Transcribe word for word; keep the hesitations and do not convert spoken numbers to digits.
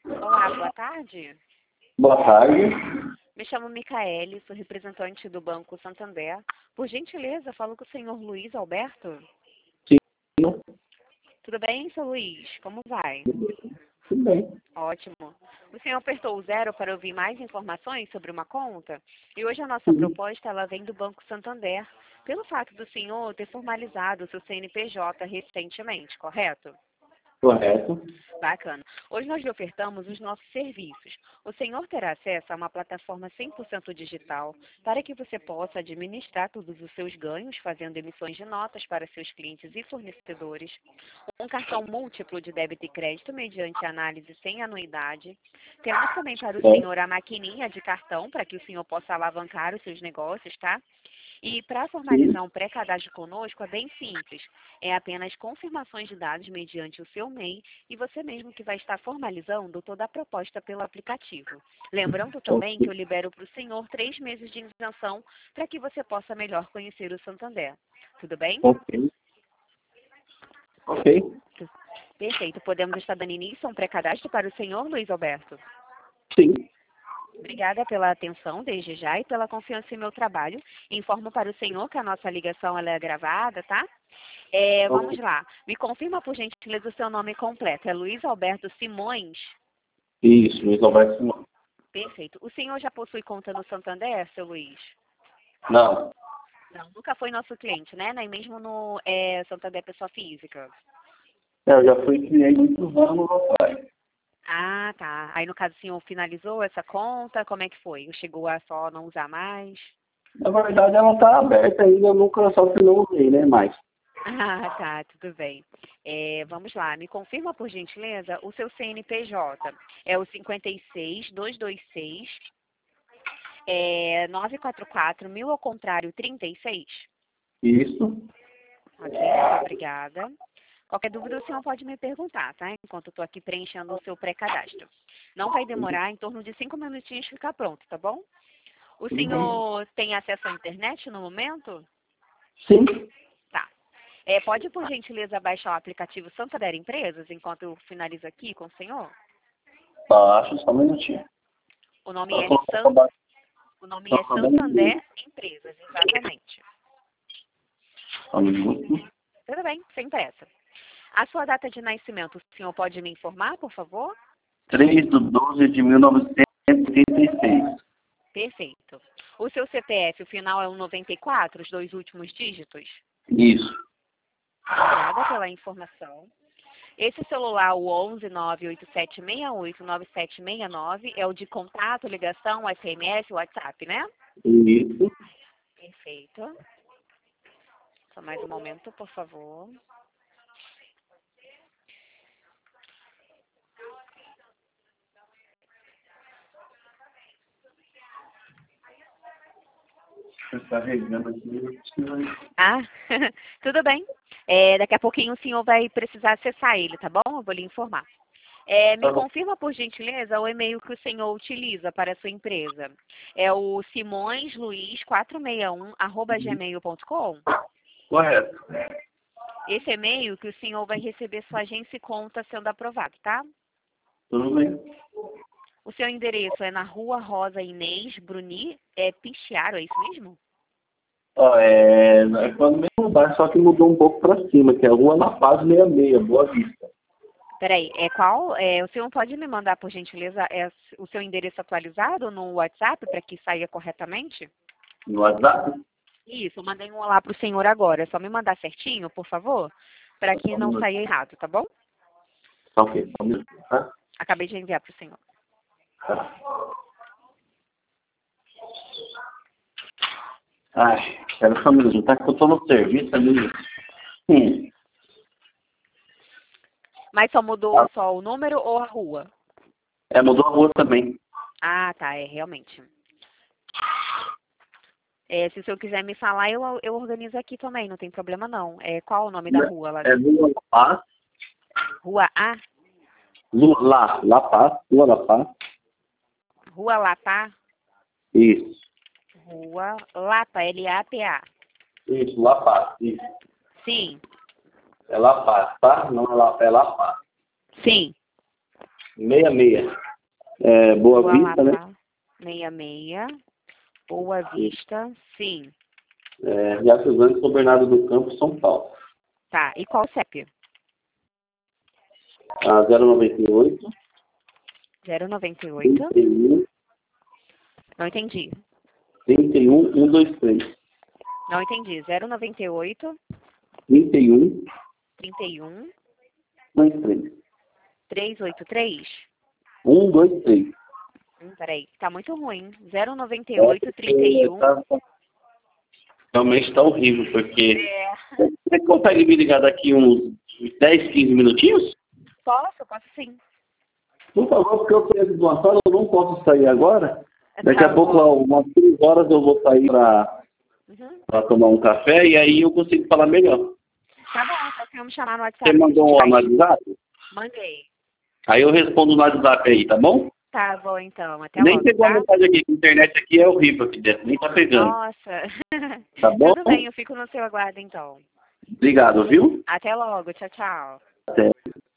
Olá, boa tarde. Boa tarde. Me chamo Micaele, sou representante do Banco Santander. Por gentileza, falo com o senhor Luiz Alberto. Sim, Tudo bem, seu Luiz? Como vai? tudo bem. Ótimo. O senhor apertou o zero para ouvir mais informações sobre uma conta? E hoje a nossa Sim. proposta ela vem do Banco Santander, pelo fato do senhor ter formalizado o seu C N P J recentemente, correto? Correto. Bacana. Hoje nós lhe ofertamos os nossos serviços. O senhor terá acesso a uma plataforma cem por cento digital para que você possa administrar todos os seus ganhos, fazendo emissões de notas para seus clientes e fornecedores. Um cartão múltiplo de débito e crédito mediante análise sem anuidade. Temos também para o Bom, senhor a maquininha de cartão para que o senhor possa alavancar os seus negócios, tá? E para formalizar um pré-cadastro conosco é bem simples. É apenas confirmações de dados mediante o seu M E I e você mesmo que vai estar formalizando toda a proposta pelo aplicativo. Lembrando também que eu libero para o senhor três meses de isenção para que você possa melhor conhecer o Santander. Tudo bem? ok. Ok. Perfeito. Podemos estar dando início a um pré-cadastro para o senhor Luiz Alberto. Sim. Obrigada pela atenção desde já e pela confiança em meu trabalho. Informo para o senhor que a nossa ligação ela é gravada, tá? É, vamos Ok. lá. Me confirma, por gentileza, o seu nome completo. É Luiz Alberto Simões? Isso, Luiz Alberto Simão. Perfeito. O senhor já possui conta no Santander, seu Luiz? Não. Não, nunca foi nosso cliente, né? Nem mesmo no é, Santander Pessoa Física. É, eu já fui cliente muitos anos atrás. Ah, tá. Aí, no caso, o senhor finalizou essa conta? Como é que foi? Ou chegou a só não usar mais? Na verdade, ela está aberta ainda, eu nunca só que não usei, né? Mas, Ah, tá, tudo bem. É, vamos lá, me confirma, por gentileza, o seu C N P J. É o cinquenta e seis, duzentos e vinte e seis, é, novecentos e quarenta e quatro, mil ao contrário, trinta e seis. isso. Ok, muito obrigada. Qualquer dúvida o senhor pode me perguntar, tá? Enquanto eu estou aqui preenchendo o seu pré-cadastro. Não vai demorar, em torno de cinco minutinhos ficar pronto, tá bom? O Tudo bem. senhor tem acesso à internet no momento? Sim. Tá. É, pode, por gentileza, baixar o aplicativo Santander Empresas, enquanto eu finalizo aqui com o senhor? Baixo, só um minutinho. O nome Só é, colocar pra San... baixo. o nome é Só Santander Empresas, exatamente. um minuto. Tudo bem, sem pressa. A sua data de nascimento, o senhor pode me informar, por favor? três de doze de mil novecentos e trinta e seis. Perfeito. O seu C P F, o final é o noventa e quatro, os dois últimos dígitos? Isso. Obrigada pela informação. Esse celular, o onze nove oito sete seis oito nove sete seis nove, é o de contato, ligação, S M S, WhatsApp, né? Isso. Perfeito. Só mais um momento, por favor. Está carregando aqui. Ah, tudo bem. É, daqui a pouquinho o senhor vai precisar acessar ele, tá bom? Eu vou lhe informar. É, me Tá bom. confirma, por gentileza, o e-mail que o senhor utiliza para a sua empresa. É o simõesluiz quatrocentos e sessenta e um, arroba gmail ponto com? Correto. Esse e-mail que o senhor vai receber sua agência e conta sendo aprovado, tá? Tudo bem. O seu endereço é na Rua Rosa Inês Bruni, é Pichiaro, é isso mesmo? Ó, é, é quando mesmo bairro, só que mudou um pouco para cima, que é a Rua La Paz sessenta e seis, Boa Vista. Peraí, é qual? É, o senhor pode me mandar, por gentileza, é, o seu endereço atualizado no WhatsApp para que saia corretamente? No WhatsApp? Isso, eu mandei um olá para o senhor agora. É só me mandar certinho, por favor, para Só que um não minuto. saia errado, tá bom? Tá ok, só um minuto, tá? Acabei de enviar para o senhor. Tá. Ai, quero só um minuto, tá? Que eu tô no serviço ali. Sim. Mas só mudou Tá. só o número ou a rua? É, mudou a rua também. Ah, tá, é realmente. É, se o senhor quiser me falar, eu, eu organizo aqui também, não tem problema não. É, qual o nome da rua lá? É Rua La Paz. Rua A? Lu- La, La Paz, Rua La Paz. Rua Lapa? Isso. Rua Lapa, L A P A. Isso, La Paz, isso. Sim, É La Paz, tá? Não é La, é La Paz. sim. meia meia. É, Boa Rua Vista, né? Amapá, sessenta e seis. Boa Vista, sim. É, Jacuzani, São Bernardo do Campo, São Paulo. Tá, e qual o C E P? A zero noventa e oito, zero noventa e oito. trinta e um, Não entendi. trinta e um, cento e vinte e três. Não entendi. zero noventa e oito, trinta e um, trinta e um, cento e vinte e três. trezentos e oitenta e três. cento e vinte e três. Hum, peraí, tá muito ruim. zero noventa e oito, trinta e um. Tá- Realmente está horrível, porque É. você consegue me ligar daqui uns dez, quinze minutinhos? Posso? Posso sim. Por favor, porque eu preciso de uma sala, eu não posso sair agora. Daqui Tá a pouco, bom. umas três horas, eu vou sair para Uhum. tomar um café e aí eu consigo falar melhor. Tá bom, só que me chamar no Você WhatsApp. mandou que a um gente faz. WhatsApp? Mandei. Aí eu respondo no WhatsApp aí, tá bom? Tá bom, então. Até Nem logo, pegou a tá? mensagem aqui, que a internet aqui é horrível aqui dentro, nem tá pegando. Nossa. Tá bom? Tudo bem, eu fico no seu aguardo, então. Obrigado, viu? Até logo. Tchau, tchau. Até.